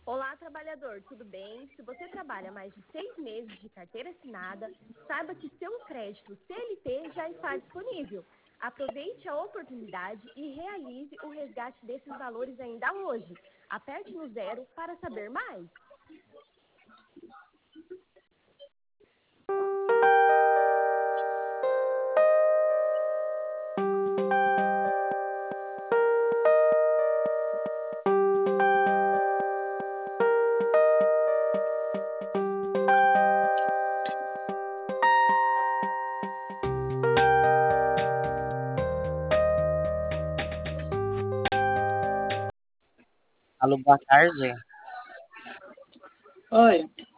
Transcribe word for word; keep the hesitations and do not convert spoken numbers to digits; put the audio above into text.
Olá, trabalhador, tudo bem? Se você trabalha mais de seis meses de carteira assinada, saiba que seu crédito C L T já está disponível. Aproveite a oportunidade e realize o resgate desses valores ainda hoje. Aperte no zero para saber mais. Alô, boa tarde. Oi,